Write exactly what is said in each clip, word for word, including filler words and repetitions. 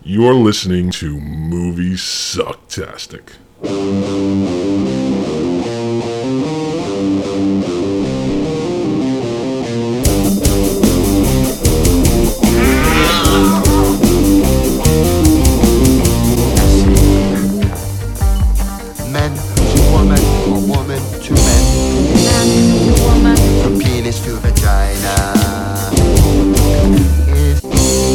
You're listening to Movie Sucktastic. Men to woman, or woman to men. Man to woman. From penis to vagina. Is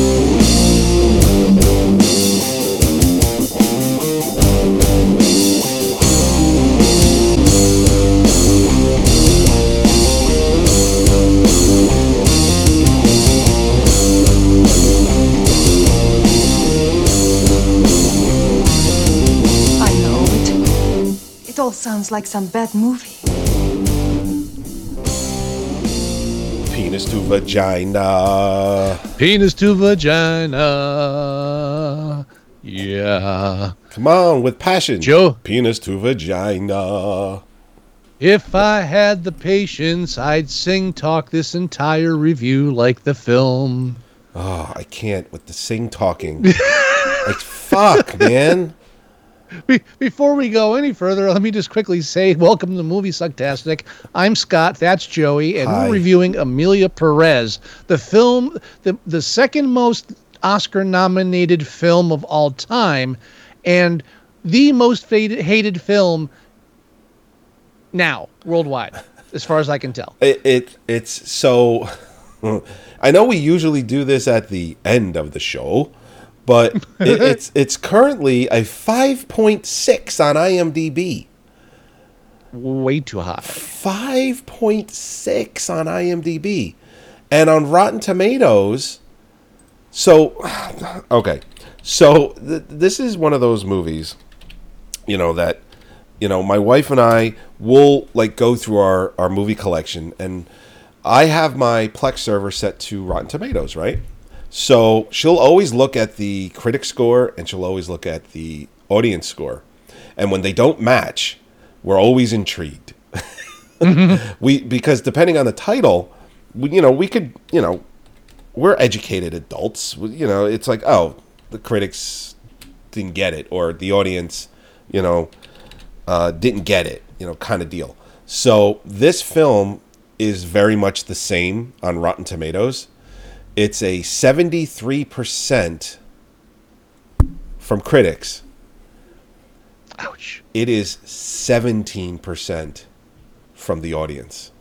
I know it. It all sounds like some bad movie. Penis to vagina. Penis to vagina. Yeah. Come on, with passion. Joe. Penis to vagina. If I had the patience, I'd sing talk this entire review like the film. Oh, I can't with the sing talking. Like, fuck, man. Be- Before we go any further, let me just quickly say welcome to Movie Sucktastic. I'm Scott, that's Joey, and Hi. we're reviewing Amelia Perez, the film, the, the second most Oscar-nominated film of all time, and the most hated, hated film now, worldwide, as far as I can tell. It, it It's so... I know we usually do this at the end of the show, but it, it's it's currently a five point six on IMDb. Way too high. five point six on IMDb. And on Rotten Tomatoes, so, okay. So, th- this is one of those movies, you know, that, you know, my wife and I will, like, go through our, our movie collection, and I have my Plex server set to Rotten Tomatoes, right? So, she'll always look at the critic score, and she'll always look at the audience score. And when they don't match, we're always intrigued. we because depending on the title, we, you know, we could, you know, we're educated adults. You know, it's like, oh, the critics didn't get it, or the audience, you know, uh, didn't get it, you know, kind of deal. So this film is very much the same on Rotten Tomatoes. It's a seventy-three percent from critics. Ouch. It is seventeen percent from the audience.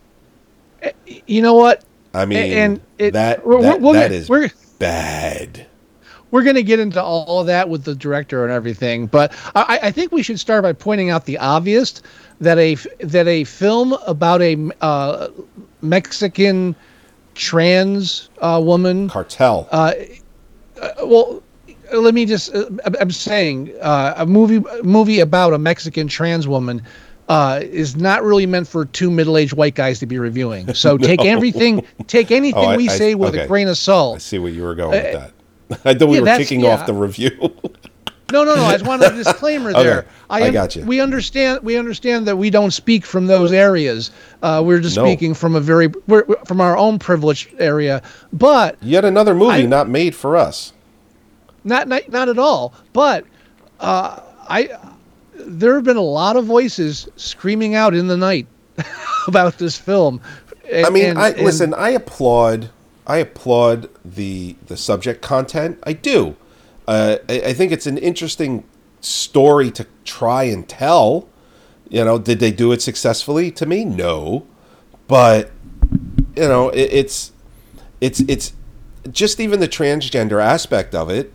You know what? I mean, And it- that, we're- that, we're- that we're- is we're- bad. We're going to get into all of that with the director and everything, but I, I think we should start by pointing out the obvious that a that a film about a uh, Mexican trans uh, woman. Cartel. Uh, well, let me just. Uh, I'm saying uh, a movie movie about a Mexican trans woman uh, is not really meant for two middle-aged white guys to be reviewing. So take everything, take anything Oh, I- we I- say with okay. a grain of I salt. see where you were going with that. I thought we yeah, were that's- kicking yeah. off the review. No, no, no. I just wanted a disclaimer there. Okay, I got you. We understand. We understand that we don't speak from those areas. Uh, we're just No. speaking from a very we're, we're- from our own privileged area. But Yet another movie I- not made for us. not not, not at all. But uh, I there have been a lot of voices screaming out in the night about this film. And, I mean, and- I and- listen. I applaud. I applaud the the subject content. I do. Uh, I, I think it's an interesting story to try and tell. You know, did they do it successfully? To me, no. But you know, it, it's it's it's just even the transgender aspect of it.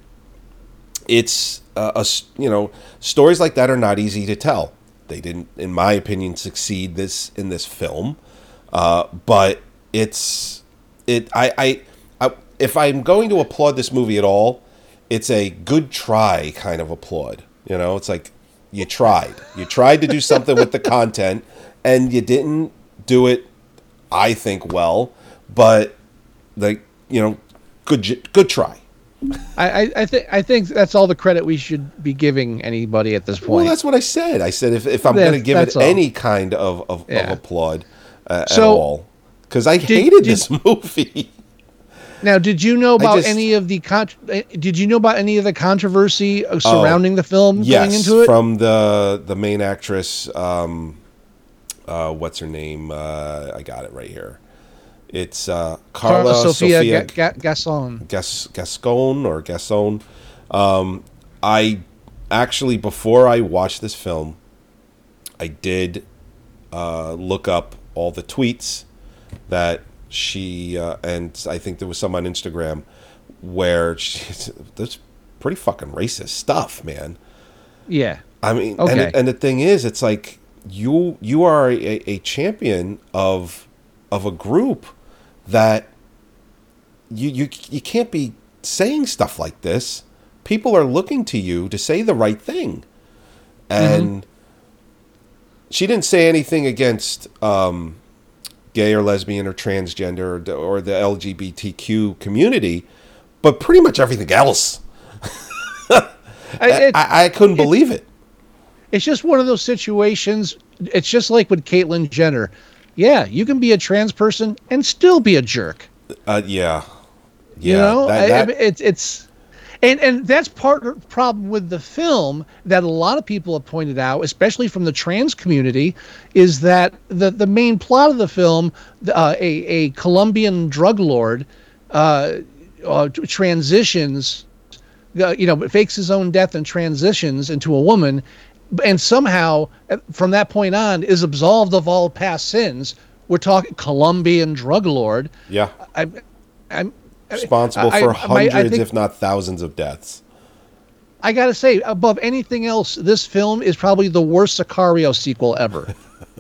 It's uh, a s- you know, stories like that are not easy to tell. They didn't, in my opinion, succeed this in this film. Uh, but it's it. I, I I if I'm going to applaud this movie at all, it's a good try kind of applaud. You know, it's like you tried. You tried to do something with the content, and you didn't do it, I think, well. But like, you know, good j- good try. I I, I think I think that's all the credit we should be giving anybody at this point. Well, that's what I said. I said if, if I'm That- going to give it that's all. any kind of, of, Yeah. of applaud uh, at So, all, because I hated did- this movie. Now, did you know about just- any of the con- eh, Did you know about any of the controversy uh, surrounding the film Yes, going into it? from the the main actress. Um, uh, what's her name? Uh, I got it right here. It's uh, Carla, Carla Sofia, Sofia Ga- Ga- Gasson. Gas- Gascon or Gasson. Um, I actually, before I watched this film, I did uh, look up all the tweets that she uh, and I think there was some on Instagram where she, that's pretty fucking racist stuff, man. Yeah. I mean, Okay. and and the thing is, it's like you you are a, a champion of of a group that you you you can't be saying stuff like this. People are looking to you to say the right thing, and Mm-hmm. she didn't say anything against um, gay or lesbian or transgender or, the- or the L G B T Q community, but pretty much everything else. I- it- I, I couldn't believe it. It's just one of those situations. It's just like with Caitlyn Jenner. Yeah, you can be a trans person and still be a jerk. Uh, yeah, yeah. You know, that- I- that- I mean, it's it's, and and that's part of the problem with the film that a lot of people have pointed out, especially from the trans community, is that the the main plot of the film, uh, a a Colombian drug lord, uh, uh transitions, uh, you know, fakes his own death and transitions into a woman, and somehow uh, from that point on is absolved of all past sins. We're talking Colombian drug lord. yeah. I'm, I'm Responsible I- for I- my- I hundreds, think- if not thousands, of deaths. I gotta say, above anything else, this film is probably the worst Sicario sequel ever.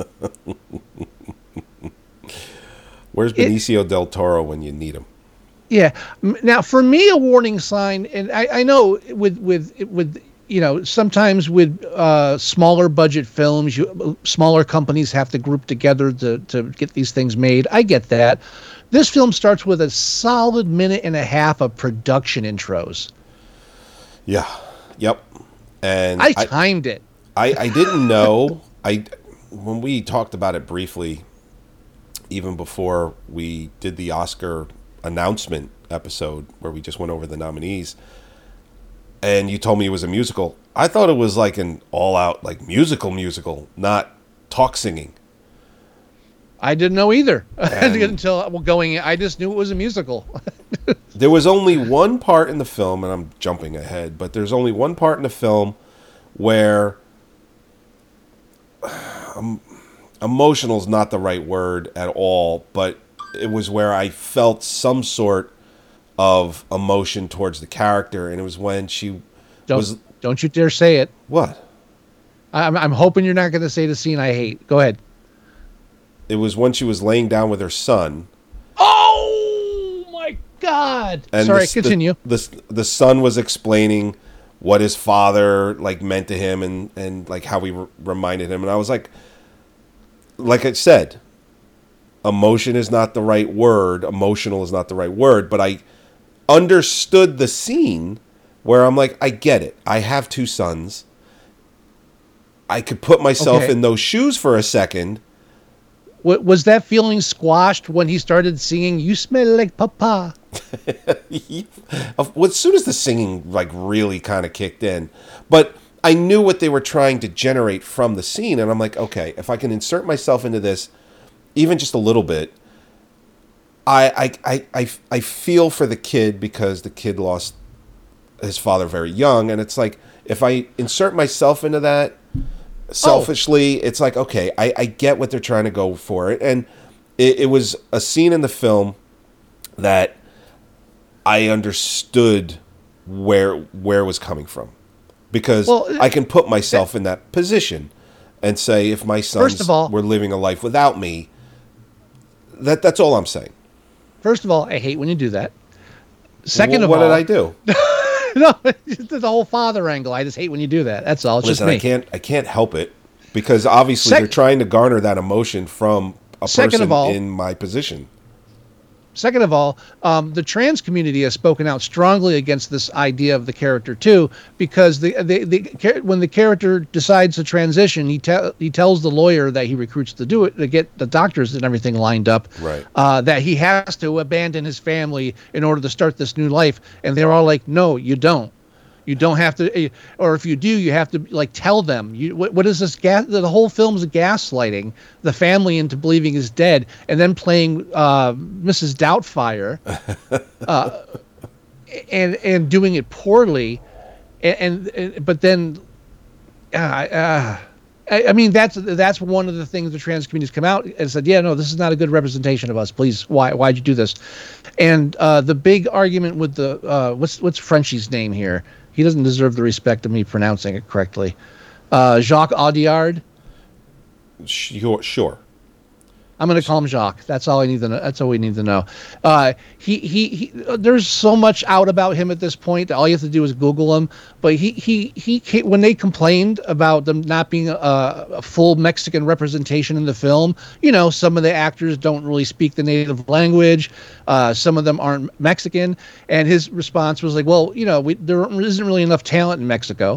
Where's Benicio del Toro when you need him? Yeah. M- Now, for me, a warning sign, and I, I know with with with you know sometimes with uh, smaller budget films, you, smaller companies have to group together to to get these things made. I get that. This film starts with a solid minute and a half of production intros. Yeah. Yep. And I I, timed it. I, I didn't know. I when we talked about it briefly, even before we did the Oscar announcement episode where we just went over the nominees, and you told me it was a musical. I thought it was like an all-out like musical musical, not talk singing. I didn't know either And- until well, going. I just knew it was a musical. There was only one part in the film, and I'm jumping ahead, but there's only one part in the film where um, emotional is not the right word at all, but it was where I felt some sort of emotion towards the character, and it was when she Don't was don't you dare say it. what? I'm I'm hoping you're not going to say the scene I hate. Go ahead. It was when she was laying down with her son. Oh my God! And Sorry, the, continue. The, the the son was explaining what his father like meant to him, and and like how he re- reminded him, and I was like, like I said, emotion is not the right word. Emotional is not the right word, but I understood the scene where I'm like, I get it. I have two sons. I could put myself Okay. in those shoes for a second. Wa- was that feeling squashed when he started singing "You Smell Like Papa"? Well, as soon as the singing like really kind of kicked in, but I knew what they were trying to generate from the scene, and I'm like, okay, if I can insert myself into this, even just a little bit, I I I I, I feel for the kid because the kid lost his father very young, and it's like if I insert myself into that selfishly, it's like okay, I, I get what they're trying to go for it, and it, it was a scene in the film that I understood where where it was coming from, because Well, I can put myself in that position and say if my sons of all- were living a life without me, that that's all I'm saying. First of all, I hate when you do that. Second Wh- of what all, did I do? no, it's the whole father angle. I just hate when you do that. That's all. It's Listen, just me. I can't I can't help it because obviously Sec- they're trying to garner that emotion from a Second person of all- in my position. Second of all, um, the trans community has spoken out strongly against this idea of the character too, because the, the, the when the character decides to transition, he te- he tells the lawyer that he recruits to do it to get the doctors and everything lined up, Right. uh, that he has to abandon his family in order to start this new life, and they're all like, "No, you don't. You don't have to, or if you do, you have to like tell them. You what, what is this gas? The whole film is gaslighting the family into believing he's dead, and then playing uh, Missus Doubtfire, uh, and and doing it poorly, and, and but then, uh, uh, I, I mean that's that's one of the things the trans community's come out and said, yeah, no, this is not a good representation of us. Please, why why'd you do this? And uh, the big argument with the uh, what's what's Frenchie's name here? He doesn't deserve the respect of me pronouncing it correctly. Uh, Jacques Audiard. Sure. Sure. I'm going to call him Jacques. That's all I need to know. That's all we need to know. Uh, he, he, he, there's so much out about him at this point that all you have to do is Google him. But he, he, he, came, when they complained about them not being a, a full Mexican representation in the film, you know, some of the actors don't really speak the native language. Uh, some of them aren't Mexican. And his response was like, well, you know, we, there isn't really enough talent in Mexico.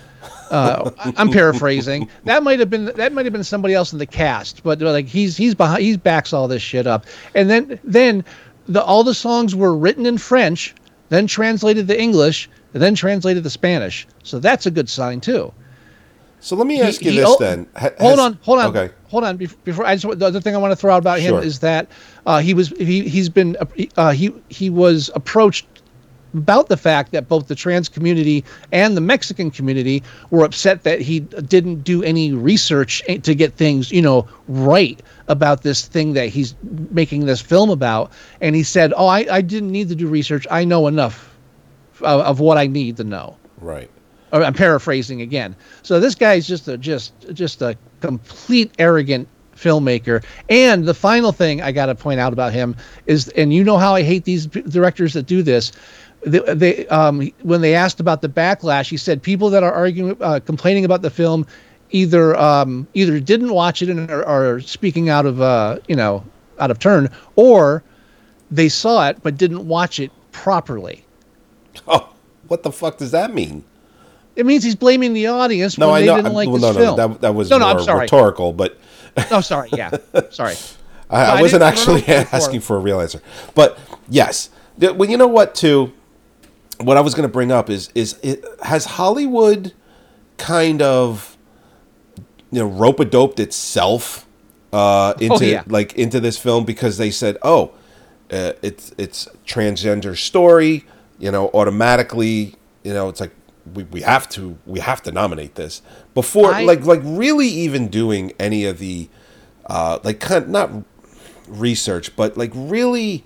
Uh, I'm paraphrasing. That might have been that might have been somebody else in the cast, but like he's he's behind he backs all this shit up. And then then the all the songs were written in French, then translated to English, and then translated to Spanish. So that's a good sign too. So let me ask He- you he- this oh, then. Ha- Hold has- on, hold on, Okay. hold on. Bef- Before I just the other thing I want to throw out about him Sure. is that uh, he was he he's been uh, he he was approached about the fact that both the trans community and the Mexican community were upset that he didn't do any research to get things, you know, right about this thing that he's making this film about. And he said, oh, I, I didn't need to do research. I know enough of, of what I need to know. Right. Or I'm paraphrasing again. So this guy's just a just just a complete arrogant filmmaker. And the final thing I got to point out about him is, and you know how I hate these p- directors that do this. They, they um, when they asked about the backlash, he said people that are arguing, uh, complaining about the film, either um, either didn't watch it and are, are speaking out of uh, you know out of turn, or they saw it but didn't watch it properly. Oh, what the fuck does that mean? It means he's blaming the audience No, when I they know. didn't like well, this no, film. no, that, that was no, no, more I'm sorry. rhetorical, but Oh, sorry. Yeah, sorry. I, No, I I wasn't didn't- actually I don't know asking for a real answer. But yes, The- well, you know what? Too, what I was going to bring up is is it, has Hollywood kind of you know rope-a-doped itself uh, into yeah. like into this film because they said, oh, uh, it's it's transgender story, you know, automatically, you know, it's like we, we have to we have to nominate this before I- like like really even doing any of the uh, like kind not research, but like really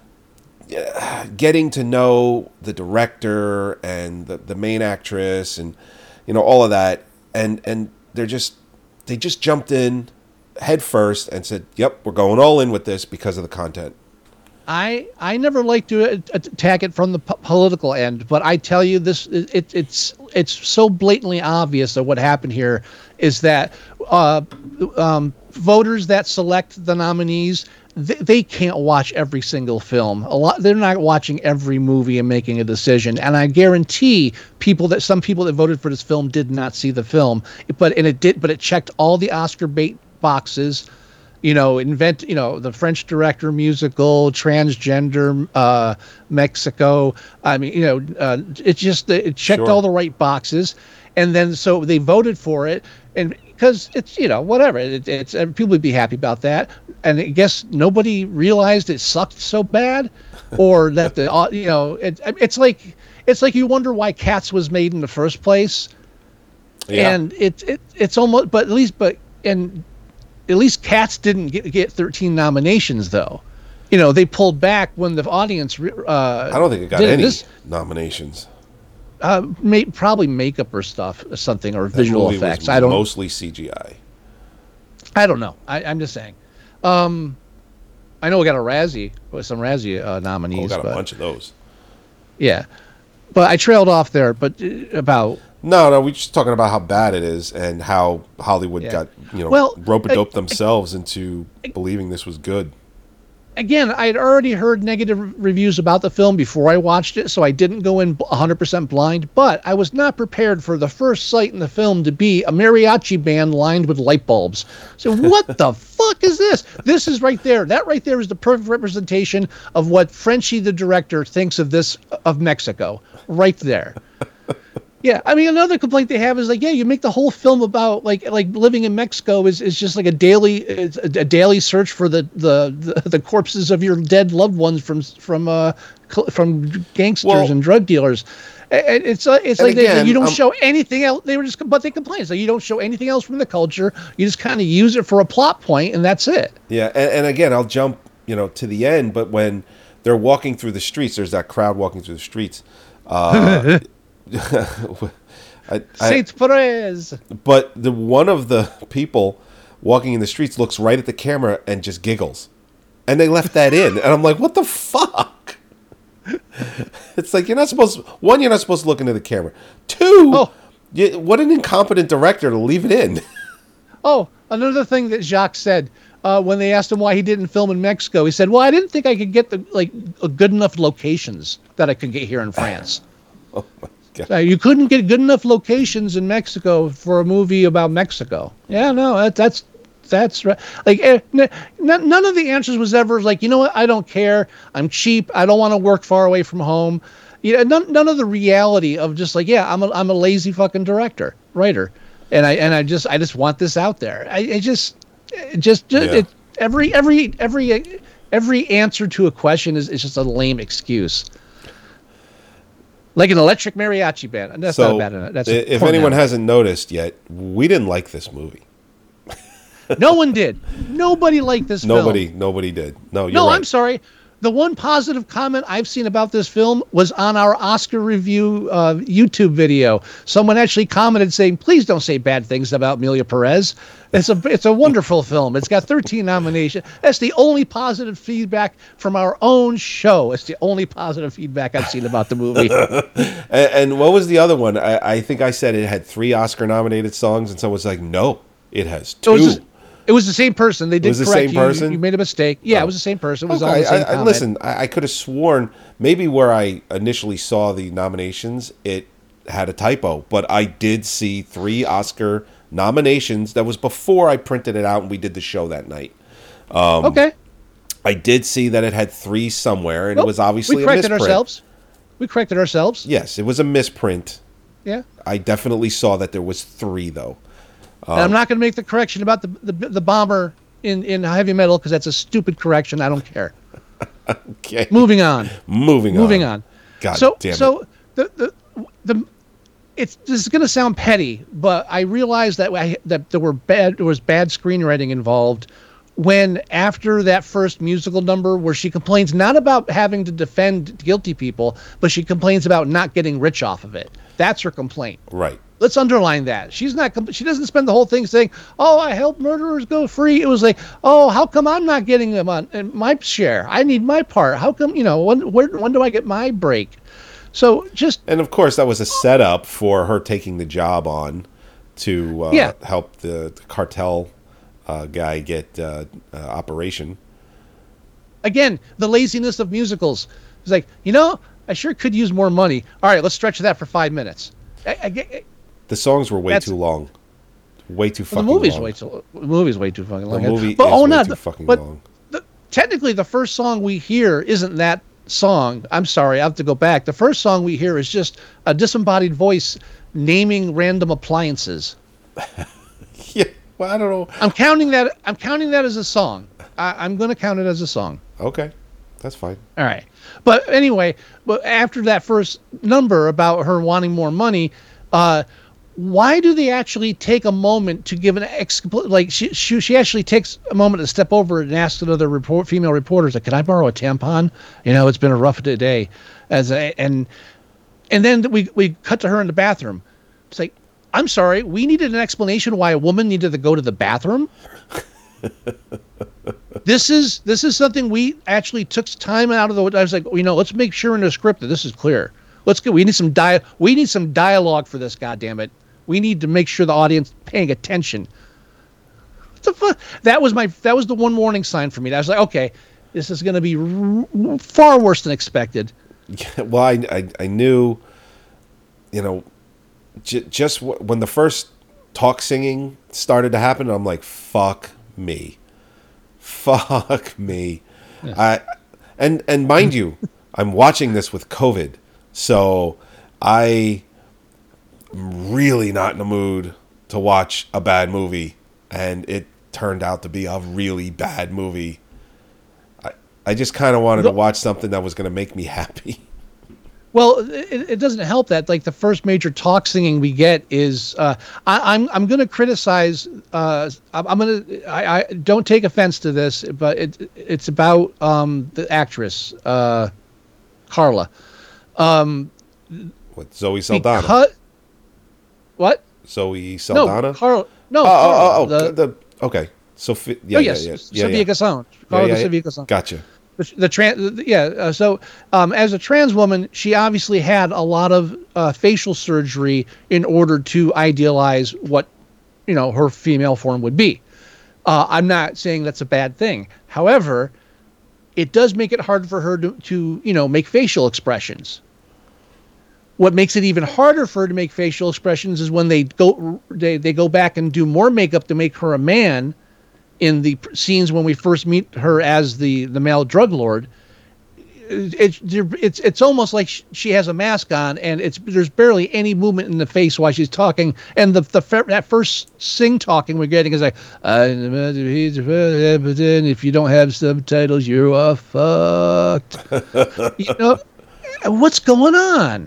uh, getting to know the director and the, the main actress and you know all of that, and and they're just they just jumped in head first and said, "Yep, we're going all in with this because of the content." I I never like to a- attack it from the po- political end, but I tell you this: it, it's it's so blatantly obvious that what happened here is that uh, um, voters that select the nominees, they, they can't watch every single film. A lot they're not watching every movie and making a decision. And I guarantee people that some people that voted for this film did not see the film, but and it did, but it checked all the Oscar bait boxes. You know, invent, you know, the French director musical, transgender, uh, Mexico. I mean, you know, uh, it just, it checked Sure. all the right boxes. And then, so they voted for it. And because it's, you know, whatever, it, it's, uh, people would be happy about that. And I guess nobody realized it sucked so bad or that the, uh, you know, it, it's like, it's like you wonder why Cats was made in the first place. Yeah. And it, it, it's almost, but at least, but, and, at least Cats didn't get, get thirteen nominations, though. You know, they pulled back when the audience. Uh, I don't think it got did any this, nominations. uh, may, probably makeup or stuff, or something, or That visual movie was effects. I don't. mostly C G I. I don't know. I, I'm just saying. Um, I know we got a Razzie, with some Razzie uh, Oh, nominees. got a but, bunch of those. Yeah, but I trailed off there. But uh, about No, no, we're just talking about how bad it is and how Hollywood Yeah. got, you know, Well, rope a dope I- themselves into believing this was good. again, I had already heard negative reviews about the film before I watched it, so I didn't go in one hundred percent blind, but I was not prepared for the first sight in the film to be a mariachi band lined with light bulbs. So what the fuck is this? This is right there. That right there is the perfect representation of what Frenchie, the director, thinks of this, of Mexico. Right there. Yeah, I mean, another complaint they have is like, yeah, you make the whole film about like like living in Mexico is, is just like a daily it's a, a daily search for the, the, the, the corpses of your dead loved ones from from uh cl- from gangsters Well, and drug dealers. And it's uh, it's and like they, again, you don't um, show anything else. They were just but they complain so you don't show anything else from the culture. You just kind of use it for a plot point, and that's it. Yeah, and, and again, I'll jump, you know, to the end. But when they're walking through the streets, there's that crowd walking through the streets. Uh, I, I, Saint Perez. but the one of the people walking in the streets looks right at the camera and just giggles, and they left that in, and I'm like, what the fuck? It's like you're not supposed to, one, you're not supposed to look into the camera. Two, Oh. you, what an incompetent director to leave it in. Oh, another thing that Jacques said uh, when they asked him why he didn't film in Mexico, he said, "Well, I didn't think I could get the like a good enough locations that I could get here in France." Oh my god! Uh, you couldn't get good enough locations in Mexico for a movie about Mexico. Yeah, no, that, that's that's right. Like, eh, n- n- none of the answers was ever like, you know what? I don't care. I'm cheap. I don't want to work far away from home. Yeah, none, none of the reality of just like, yeah, I'm a I'm a lazy fucking director, writer, and I and I just I just want this out there. I, I just it just, just Yeah. it, every every every every answer to a question is, is just a lame excuse. Like an electric mariachi band. And that's So, not bad. That's i- a if porn anyone now. hasn't noticed yet, we didn't like this movie. No one did. Nobody liked this Nobody, film. nobody did. No, you're No, right. I'm sorry. The one positive comment I've seen about this film was on our Oscar review uh, YouTube video. Someone actually commented saying, "Please don't say bad things about Amelia Perez. It's a it's a wonderful film. It's got thirteen nominations." That's the only positive feedback from our own show. It's the only positive feedback I've seen about the movie. And, and what was the other one? I, I think I said it had three Oscar-nominated songs, and someone was like, "No, it has It two." was, just, it was the same person. They did was the correct same you. person? You made a mistake. Yeah, Oh. it was the same person. It was Okay, all the same I, I, comment. listen, I, I could have sworn maybe where I initially saw the nominations, it had a typo, but I did see three Oscar nominations. That was before I printed it out and we did the show that night. Um, Okay. I did see that it had three somewhere, and Well, it was obviously we a corrected misprint. ourselves. We corrected ourselves. Yes, it was a misprint. Yeah. I definitely saw that there was three, though. and I'm not going to make the correction about the the, the bomber in, in heavy metal because that's a stupid correction. I don't care. Okay, Moving on. moving on. Moving on. God so damn it. so the the the it's this is going to sound petty, but I realized that I, that there were bad there was bad screenwriting involved when after that first musical number where she complains not about having to defend guilty people, but she complains about not getting rich off of it. That's her complaint. Right. Let's underline that. She's not. She doesn't spend the whole thing saying, "Oh, I help murderers go free." It was like, "Oh, how come I'm not getting them on my share? I need my part. How come? You know, when where, when do I get my break?" So just And of course, that was a setup for her taking the job on to uh, Yeah. help the, the cartel uh, guy get uh, uh, operation. again, the laziness of musicals. It's like, you know, I sure could use more money. All right, let's stretch that for five minutes. I, I, I, The songs were way That's- too long. Way too well, fucking the movie's long. way too. The movie's way too fucking The long. movie but is oh way no, too the- fucking but long. The, technically, the first song we hear isn't that song. I'm sorry, I have to go back. The first song we hear is just a disembodied voice naming random appliances. Yeah, well, I don't know. I'm counting that. I'm counting that as a song. I, I'm going to count it as a song. Okay, that's fine. All right. But anyway, but after that first number about her wanting more money, uh, why do they actually take a moment to give an ex like she, she she actually takes a moment to step over and ask another report female reporters like, "Can I borrow a tampon? You know, it's been a rough day." As a, and and then we we cut to her in the bathroom. It's like, I'm sorry, we needed an explanation why a woman needed to go to the bathroom. This is this is something we actually took time out of the. I was like, you know, let's make sure in the script that this is clear. Let's go. We need some dia- We need some dialogue for this. God damn it. We need to make sure the audience paying attention. What the fuck? That was my. That was the one warning sign for me. I was like, okay, this is going to be r- far worse than expected. Yeah, well, I, I, I knew, you know, j- just w- when the first talk singing started to happen, I'm like, fuck me. Fuck me. Yeah. I and and mind you, I'm watching this with COVID, so I am really not in the mood to watch a bad movie, and it turned out to be a really bad movie. I I just kind of wanted to watch something that was going to make me happy. Well, it, it doesn't help that like the first major talk singing we get is uh, I, I'm I'm going to criticize. Uh, I'm, I'm going to I, I don't take offense to this, but it it's about um, the actress uh, Carla. Um, With Zoe Saldana. because, what? Zoe Saldana. No, Carl. No, Oh, oh, Carla, oh, oh, the, the, okay. Sophia. Yeah, oh yeah, yes, yeah, yeah, Sofia yeah. Gasson. Yeah, Carla yeah, yeah. Sofia Gasson. Gotcha. The, the trans, yeah. Uh, so, um, as a trans woman, she obviously had a lot of uh, facial surgery in order to idealize what, you know, her female form would be. Uh, I'm not saying that's a bad thing. However, it does make it hard for her to, to, you know, make facial expressions. What makes it even harder for her to make facial expressions is when they go, they, they go back and do more makeup to make her a man. In the scenes when we first meet her as the, the male drug lord, it's it's it's almost like she has a mask on, and it's there's barely any movement in the face while she's talking. And the the that first sing talking we're getting is like, if you don't have subtitles, you are fucked. You know, what's going on?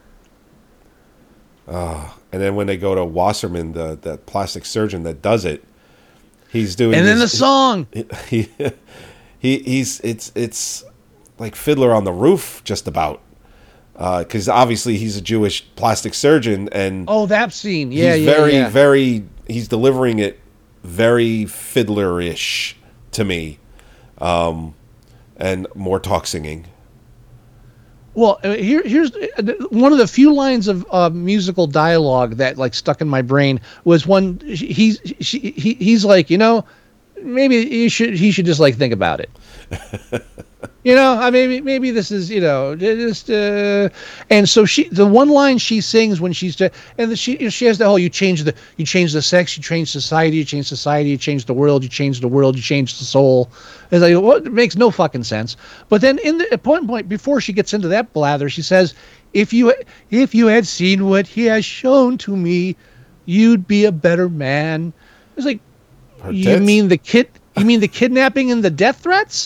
Oh, and then when they go to Wasserman, the the plastic surgeon that does it. He's doing, and then his, the song. He, he, he's it's it's like Fiddler on the Roof, just about, because uh, obviously he's a Jewish plastic surgeon, and oh, that scene, yeah, he's yeah, very, yeah. very, he's delivering it very Fiddler-ish to me, um, and more talk singing. Well, here, here's one of the few lines of uh, musical dialogue that like stuck in my brain was when he's she, he, he's like, you know, maybe you should he should just like think about it. You know, I mean, maybe maybe this is, you know, just uh, and so she the one line she sings when she's and the, she she has the whole you change the you change the sex, you change society, you change society, you change the world, you change the world, you change the soul. It's like, well, it makes no fucking sense. But then in the at point point before she gets into that blather, she says, if you if you had seen what he has shown to me, you'd be a better man. It's like, Her you tits? mean the kid you mean the kidnapping and the death threats?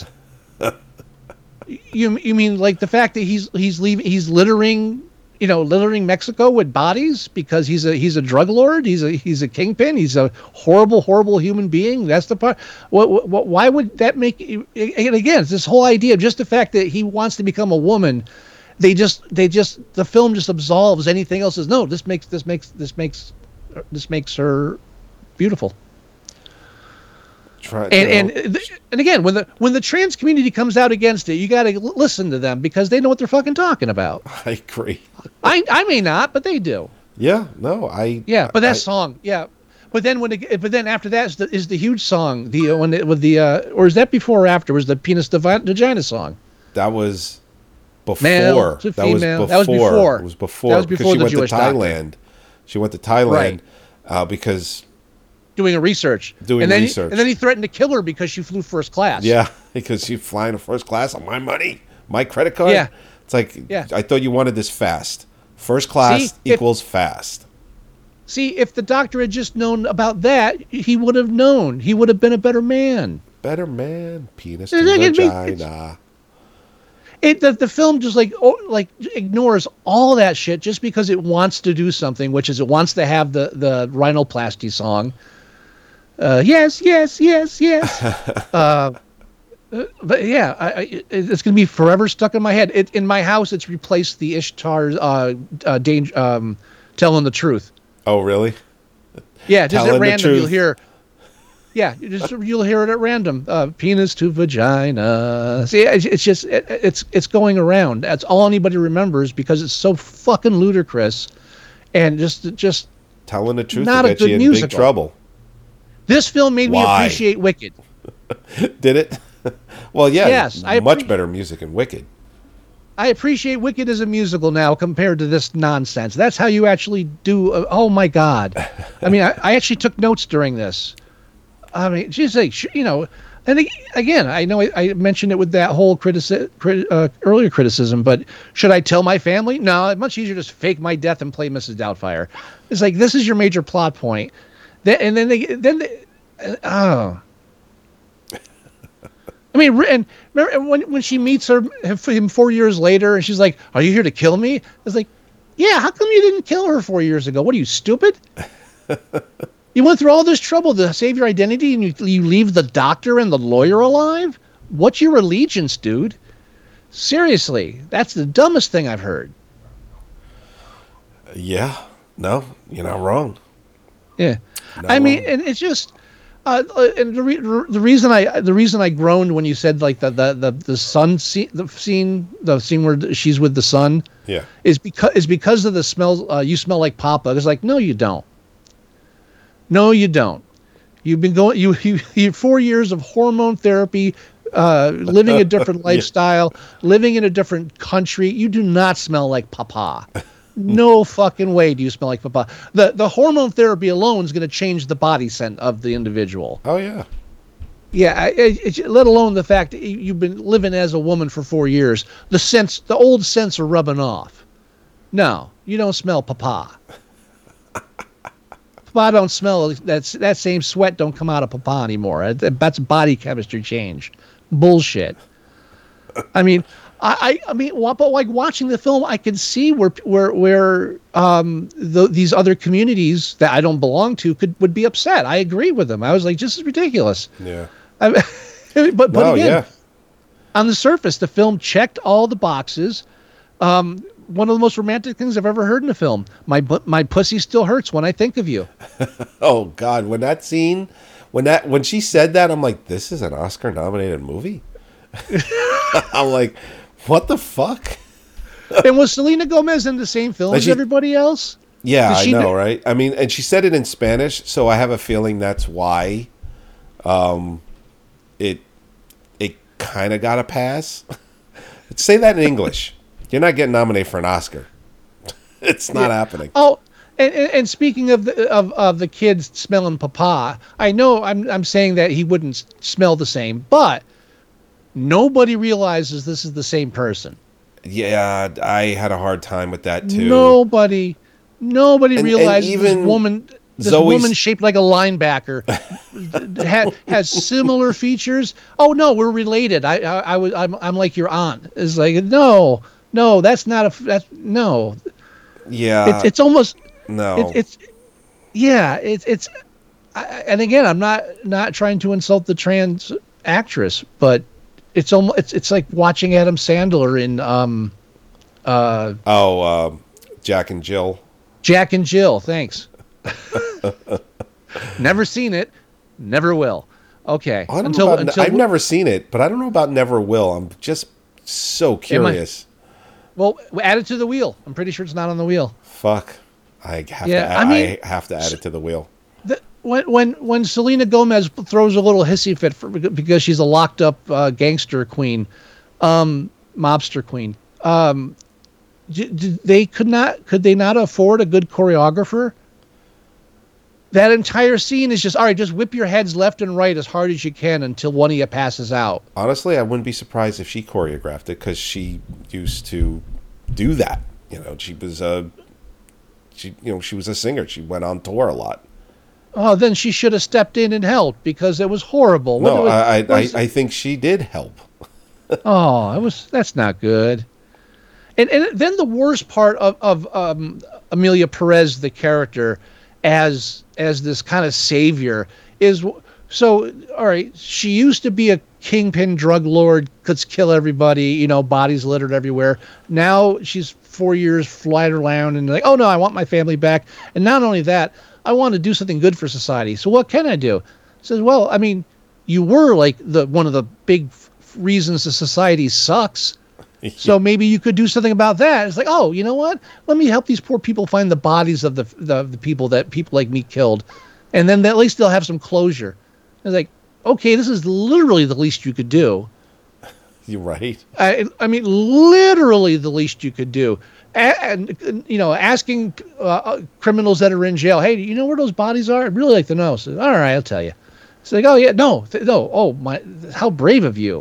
You you mean like the fact that he's he's leaving he's littering you know littering Mexico with bodies because he's a he's a drug lord, he's a he's a kingpin, he's a horrible horrible human being. That's the part. What, what why would that make? And again, it's this whole idea of just the fact that he wants to become a woman. They just they just the film just absolves anything else. As no, this makes this makes this makes this makes her beautiful. Try, And you know, and and again, when the when the trans community comes out against it, you got to listen to them because they know what they're fucking talking about. I agree. I I may not, but they do. Yeah, no, I Yeah, but that I, song, yeah. But then when it, but then after that is the, is the huge song, the uh, when it, with the uh, or is that before or after was the penis to vi- vagina song? that was before. Male to that was female. before. That was before. It was before. That was because before she the went Jewish to doctor. Thailand. She went to Thailand Right. uh, because Doing a research. Doing and then research. He, and then he threatened to kill her because she flew first class. yeah, because you flying in first class on my money, my credit card. Yeah. It's like, Yeah. I thought you wanted this fast. First class See, if- equals fast. See, if the doctor had just known about that, he would have known. He would have been a better man. Better man, penis It- to it makes- vagina. It the, the film just like oh, like ignores all that shit just because it wants to do something, which is it wants to have the the rhinoplasty song. Uh, yes, yes, yes, yes. uh, uh, but yeah, I, I, it- it's gonna be forever stuck in my head. It, in my house, it's replaced the Ishtar uh, uh, danger, um, telling the truth. Oh, really? Yeah, just Telling at the random you'll truth. hear. Yeah, you just you'll hear it at random. Uh, penis to vagina. See, it's, it's just it, it's it's going around. That's all anybody remembers because it's so fucking ludicrous, and just just Telling the truth Not will a get you good in musical. big trouble. this film made me Why? appreciate Wicked. Did it? Well, yeah, Yes, I much appre- better music in Wicked. I appreciate Wicked as a musical now compared to this nonsense. That's how you actually do. Uh, oh my God! I mean, I, I actually took notes during this. I mean, just like sh- you know, and ag- again, I know I, I mentioned it with that whole critici- crit- uh, earlier criticism, but should I tell my family? No, it's much easier to just fake my death and play Missus Doubtfire. It's like this is your major plot point, that, and then they then they, uh, oh. I mean, and remember when when she meets her him four years later, and she's like, "Are you here to kill me?" It's like, "Yeah, how come you didn't kill her four years ago? What are you, stupid? You went through all this trouble to save your identity, and you you leave the doctor and the lawyer alive? What's your allegiance, dude? Seriously, that's the dumbest thing I've heard." Yeah, no, you're not wrong. Yeah, Not I mean, wrong. and it's just. Uh, uh, and the, re- the reason I the reason I groaned when you said like the the the, the sun scene the scene the scene where she's with the sun Yeah. is because is because of the smell. Uh, you smell like Papa. It's like, no, you don't. No, you don't. You've been going you you, you four years of hormone therapy, uh, living a different lifestyle, living in a different country. You do not smell like Papa. No fucking way do you smell like Papa. The the hormone therapy alone is going to change the body scent of the individual. Oh yeah. Yeah, I- I- it's, let alone the fact that you- you've been living as a woman for four years. The scents, the old scents are rubbing off. No, you don't smell Papa. Papa don't smell. That's that same sweat don't come out of Papa anymore. That- That's body chemistry change. Bullshit. I mean, I, I I mean, wa- but like watching the film, I could see where where where um the, these other communities that I don't belong to could would be upset. I agree with them. I was like, this is ridiculous. Yeah. I, but but No, again, yeah. on the surface, the film checked all the boxes. Um, one of the most romantic things I've ever heard in a film. My bu- my pussy still hurts when I think of you. Oh God, when that scene, when that when she said that, I'm like, this is an Oscar-nominated movie. I'm like, what the fuck? And was Selena Gomez in the same film Like as she- everybody else? Yeah, Did I she know, kn- right? I mean, and she said it in Spanish, so I have a feeling that's why um, it it kind of got a pass. Say that in English. You're not getting nominated for an Oscar. It's not happening. Oh, and, and, and speaking of the of, of the kids smelling Papa, I know I'm I'm saying that he wouldn't s- smell the same, but nobody realizes this is the same person. Yeah, I had a hard time with that too. Nobody, nobody And- and realizes even this woman, this Zoe's- woman shaped like a linebacker, ha, has similar features. Oh no, we're related. I, I, I was, I'm, I'm like your aunt. It's like no, no, that's not a, that's no. Yeah, It's, it's almost, no. it, it's, yeah, it's, it's, I, and again, I'm not, not trying to insult the trans actress, but it's almost, it's, it's like watching Adam Sandler in, um, uh, oh, uh, Jack and Jill. Jack and Jill, thanks. Never seen it, never will. Okay. I don't until know about, until I've never seen it, but I don't know about Never Will. I'm just so curious. well, add it to the wheel. I'm pretty sure it's not on the wheel. Fuck. I have Yeah, to. Add, I I, mean- have to add it to the wheel. The, when when when Selena Gomez throws a little hissy fit for, because she's a locked up uh, gangster queen, um, mobster queen. Um, d- d- they could not could they not afford a good choreographer? That entire scene is just all right. Just whip your heads left and right as hard as you can until one of you passes out. Honestly, I wouldn't be surprised if she choreographed it because she used to do that. You know, she was a, she you know she was a singer. She went on tour a lot. Oh, then she should have stepped in and helped because it was horrible. What No, was- I I, what was- I I think she did help. Oh, it was that's not good. And and then the worst part of of um, Amelia Perez, the character, as as this kind of savior, is so all right. She used to be a kingpin drug lord, could kill everybody, you know, bodies littered everywhere. Now she's four years flying around and like, oh no, I want my family back. And not only that, I want to do something good for society. So what can I do? Says, well, I mean, you were like the one of the big f- reasons the society sucks. So maybe you could do something about that. It's like, oh, you know what? Let me help these poor people find the bodies of the the, the people that people like me killed, and then at least they'll have some closure. It's like, okay, this is literally the least you could do. You're right. I, I mean, literally the least you could do. And, and you know, asking uh, criminals that are in jail, hey, do you know where those bodies are? I'd really like to know. So, all right, I'll tell you. It's like, oh yeah, no, th- no, oh my, how brave of you.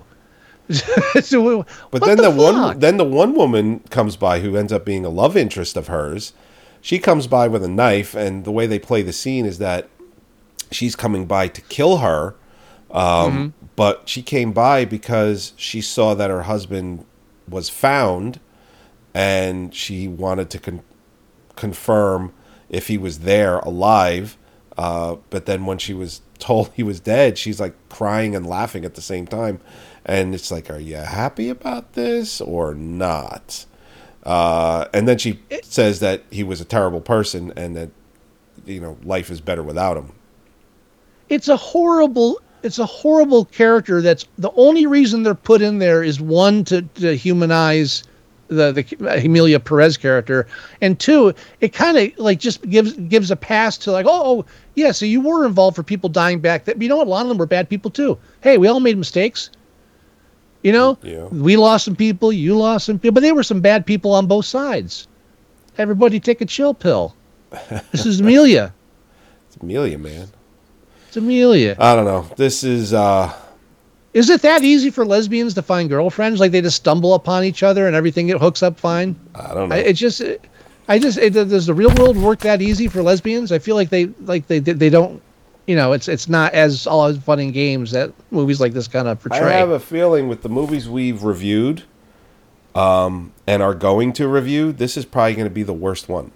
So, But what then the, the, one fuck? then the one woman comes by who ends up being a love interest of hers. She comes by with a knife, and the way they play the scene is that she's coming by to kill her. Um, Mm-hmm. But she came by because she saw that her husband was found, and she wanted to con- confirm if he was there alive. Uh, but then when she was told he was dead, she's like crying and laughing at the same time. And it's like, are you happy about this or not? Uh, and then she says that he was a terrible person and that, you know, life is better without him. It's a horrible it's a horrible character that's the only reason they're put in there is one to, to humanize the the Emilia Perez character, and two, it kind of like just gives gives a pass to like, oh, oh yeah, so you were involved for people dying back. That you know what, a lot of them were bad people too. Hey, we all made mistakes. You know, Yeah. we lost some people, you lost some people, but they were some bad people on both sides. Everybody take a chill pill. This is Emilia. It's Amelia, man. It's Amelia. I don't know. This is, uh, Is it that easy for lesbians to find girlfriends? Like they just stumble upon each other and everything it hooks up fine? I don't know. I, it just, it, I just, it, does the real world work that easy for lesbians? I feel like they, like they, they don't, you know, it's it's not as all as fun and games that movies like this kind of I portray. have a feeling with the movies we've reviewed um, and are going to review, this is probably going to be the worst one.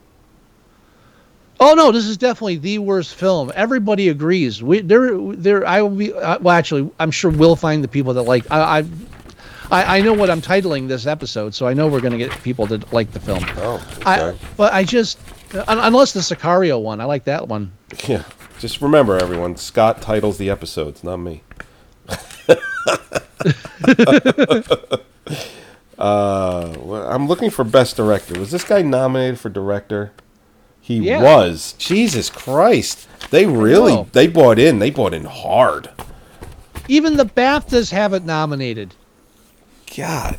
Oh no, this is definitely the worst film. Everybody agrees. We there there I will be uh, well actually I'm sure we'll find the people that like I I I, I know what I'm titling this episode, so I know we're going to get people to like the film. Oh, I okay. but I just un, unless the Sicario one, I like that one. Yeah. Just remember, everyone, Scott titles the episodes, not me. uh, well, I'm looking for Best Director. Was this guy nominated for Director? He Yeah. was. Jesus Christ. They really, know. they bought in. They bought in hard. Even the BAFTAs have it nominated. God.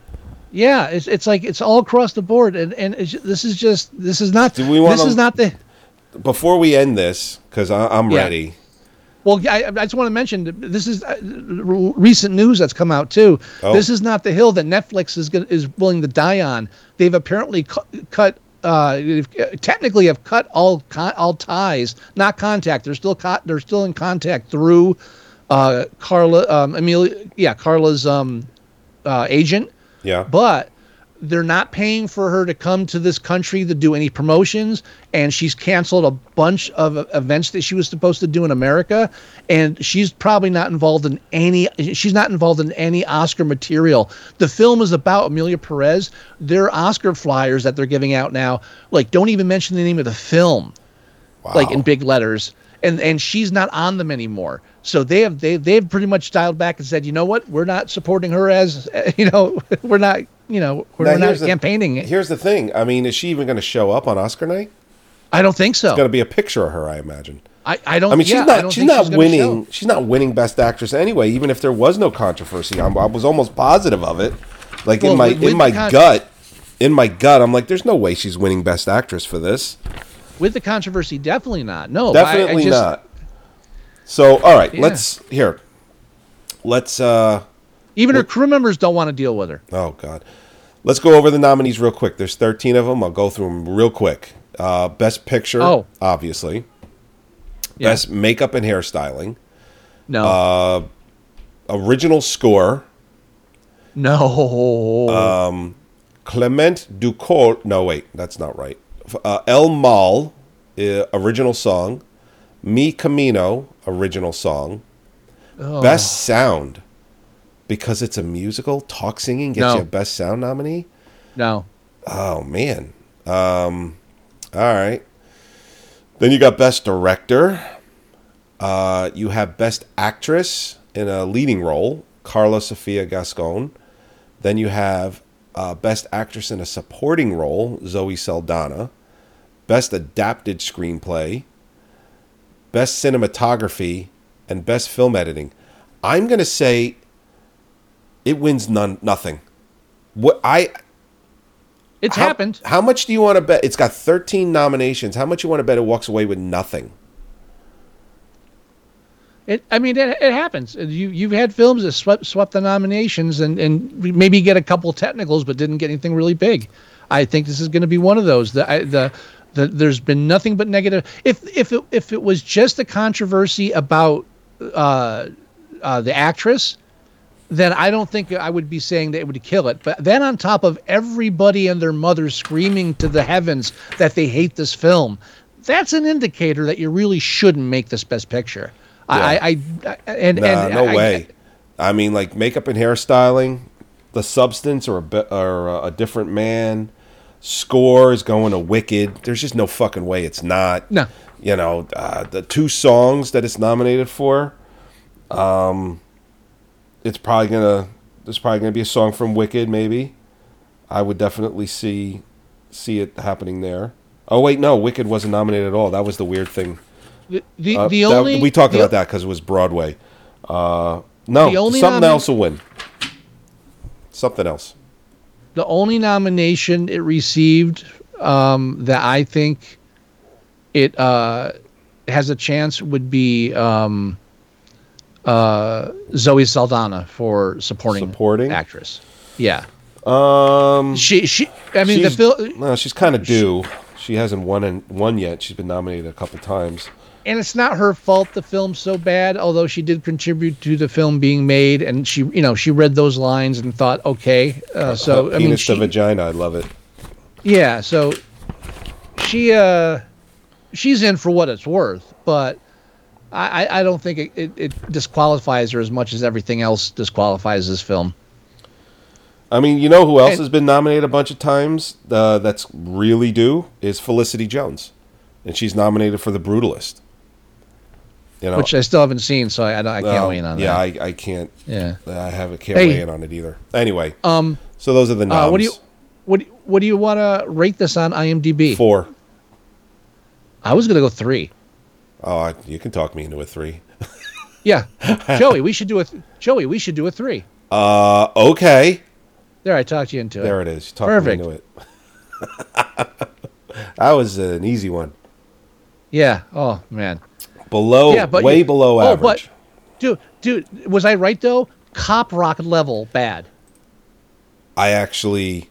Yeah, it's it's like it's all across the board, and and it's, this is just this is not Do we wanna- this is not the. Before we end this, because I'm Yeah. ready. Well, I, I just want to mention that this is uh, r- recent news that's come out too. Oh. This is not the hill that Netflix is gonna, is willing to die on. They've apparently cu- cut, uh, they've, uh, technically have cut all con- all ties, not contact. They're still co- they're still in contact through uh, Carla, um, Amelia, yeah, Carla's um, uh, agent, Yeah. but they're not paying for her to come to this country to do any promotions, and she's canceled a bunch of uh, events that she was supposed to do in America, and she's probably not involved in any she's not involved in any Oscar material. The film is about Amelia Perez. Their Oscar flyers that they're giving out now, like, don't even mention the name of the film, Wow. like in big letters, and and she's not on them anymore. So they have they they've pretty much dialed back and said, you know what, we're not supporting her as you know we're not you know we're, Now, we're not here's the- campaigning. Here's the thing. I mean, is she even going to show up on Oscar night? I don't think so. It's going to be a picture of her, I imagine. I, I don't. I mean, she's yeah, I not. don't She's think not gonna winning. show. She's not winning Best Actress anyway. Even if there was no controversy, I'm, I was almost positive of it. Like Well, in my with- with in my the con- gut, in my gut, I'm like, there's no way she's winning Best Actress for this. With the controversy, definitely not. No, I- I Definitely just- not. So, all right, Yeah. let's here. Let's. uh Even her crew members don't want to deal with her. Oh God, let's go over the nominees real quick. There's thirteen of them. I'll go through them real quick. Uh, Best Picture, Oh. obviously. Yeah. Best Makeup and Hairstyling. No, Uh, Original Score. no. Clement Ducol. No, wait, that's not right. Uh, El Mal, uh, original song. Mi Camino, original song. Oh. Best Sound, because it's a musical. Talk singing gets No. you a Best Sound nominee. no. Oh man. Um, all right. Then you got Best Director. Uh, you have Best Actress in a leading role, Carla Sofia Gascon. Then you have uh, Best Actress in a supporting role, Zoe Saldana. Best Adapted Screenplay. Best Cinematography, and best film editing, I'm going to say it wins none nothing. What I It's how, happened. How much do you want to bet? It's got thirteen nominations. How much you want to bet it walks away with nothing? It, I mean, it, it happens. You you've had films that swept swept the nominations and and maybe get a couple technicals, but didn't get anything really big. I think this is going to be one of those. The I, the the there's been nothing but negative. If if it, if it was just a controversy about uh, uh, the actress, then I don't think I would be saying that it would kill it. But then on top of everybody and their mother screaming to the heavens that they hate this film, that's an indicator that you really shouldn't make this Best Picture. Yeah. I, I, I and, Nah, and no I, way. I, I mean, like makeup and hairstyling, The Substance, or a be- or a different man. Score is going to Wicked. There's just no fucking way it's not. No. You know, uh, the two songs that it's nominated for. Um, it's probably gonna. There's probably gonna be a song from Wicked. Maybe. I would definitely see see it happening there. Oh wait, no, Wicked wasn't nominated at all. That was the weird thing. The the, Uh, the that- only we talked the, about that because it was Broadway. Uh, no, The only something nomi- else will win. Something else. The only nomination it received um, that I think it uh, has a chance would be um, uh, Zoe Saldana for supporting Supporting? actress. Yeah, Um, she she. I mean the she's, film, no, she's kind of due. She hasn't won in, won yet. She's been nominated a couple times. and it's not her fault the film's so bad. Although she did contribute to the film being made, and she you know she read those lines and thought, okay, uh, so I mean Penis she, to vagina. I love it. yeah, so she uh she's in for what it's worth, but I I I don't think it, it, it disqualifies her as much as everything else disqualifies this film. I mean, you know who else And- has been nominated a bunch of times? Uh, that's really due is Felicity Jones, and she's nominated for The Brutalist. You know, Which I still haven't seen, so I, I, don't- I can't uh, weigh in on yeah, that. I, I can't. Yeah. I haven't can't Hey. weigh in on it either. Anyway, Um. so those are the noms. Uh, what do you what do- what do you want to rate this on IMDb? Four. I was gonna go three. Oh, I, you can talk me into a three. Yeah, Joey, we should do a th- Joey. We should do a three. Uh, okay. There, I talked you into it. There it is. You talked Perfect. me into it. That was an easy one. Yeah. Oh man. Below, Yeah, but way you- below oh, average. but dude, dude, was I right though? Cop Rock level bad. I actually,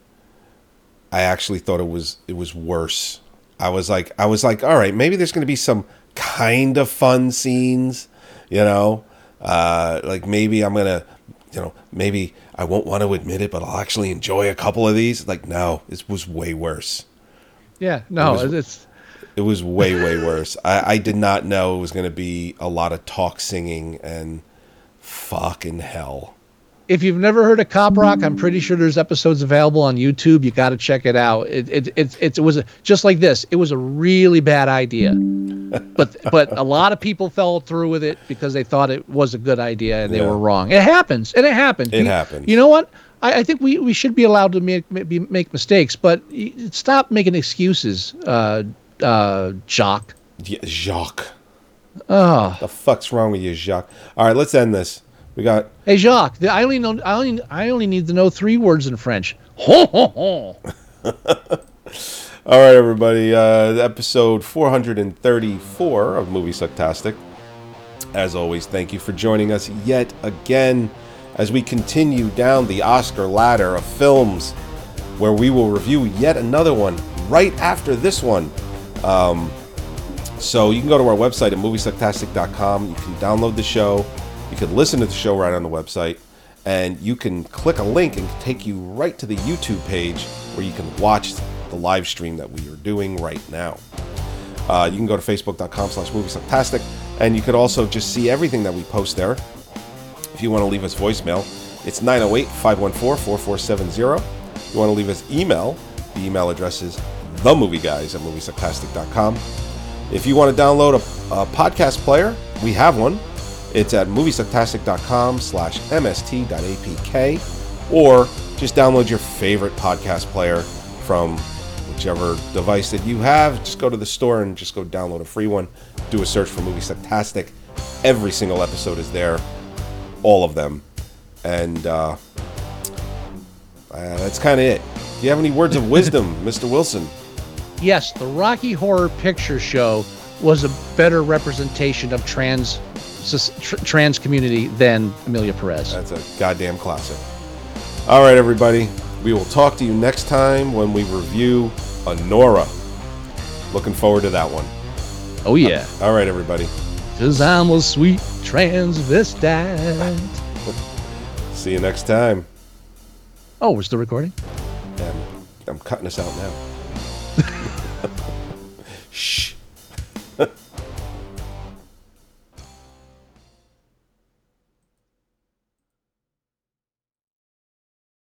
I actually thought it was it was worse. I was like, I was like, all right, maybe there's going to be some kind of fun scenes, you know, uh, like maybe I'm gonna, you know, maybe I won't want to admit it, but I'll actually enjoy a couple of these. Like, no, it was way worse. Yeah. No, It was- it's. It was way, way worse. I, I did not know it was going to be a lot of talk singing and fucking hell. If you've never heard of Cop Rock, I'm pretty sure there's episodes available on YouTube. You got to check it out. It it it, it, it was a, just like this. It was a really bad idea, but but a lot of people fell through with it because they thought it was a good idea and they Yeah. were wrong. It happens, and it happened. It you, happens. You know what? I, I think we, we should be allowed to make make, make mistakes, but y- stop making excuses, uh, uh, Jock. Yeah, Jacques. Oh, The fuck's wrong with you, Jacques? All right, let's end this. We got hey Jacques. the- I only know I only I only need to know three words in French. Ho ho ho. all right, everybody. Uh, episode four hundred thirty-four of Movie Sucktastic. As always, thank you for joining us yet again as we continue down the Oscar ladder of films, where we will review yet another one right after this one. Um, so you can go to our website at movie sucktastic dot com. You can download the show. You can listen to the show right on the website. And you can click a link and take you right to the YouTube page where you can watch the live stream that we are doing right now. Uh, you can go to facebook dot com slash movie sucktastic. And you could also just see everything that we post there. If you want to leave us voicemail, it's nine oh eight, five one four, four four seven zero. If you want to leave us email, the email address is themovieguys at movie sucktastic dot com. If you want to download a, a podcast player, we have one. It's at movie sucktastic dot com slash m s t dot a p k, or just download your favorite podcast player from whichever device that you have. Just go to the store and just go download a free one. Do a search for Movie Sucktastic, Every single episode is there, all of them, and uh, uh, that's kind of it. Do you have any words of wisdom, Mister Wilson? Yes, the Rocky Horror Picture Show was a better representation of trans tr- trans community than Amelia Perez. That's a goddamn classic. All right, everybody. We will talk to you next time when we review Anora. Looking forward to that one. Oh, yeah. All right, everybody. Because I'm a sweet transvestite. See you next time. Oh, we're still recording? And I'm cutting this out now.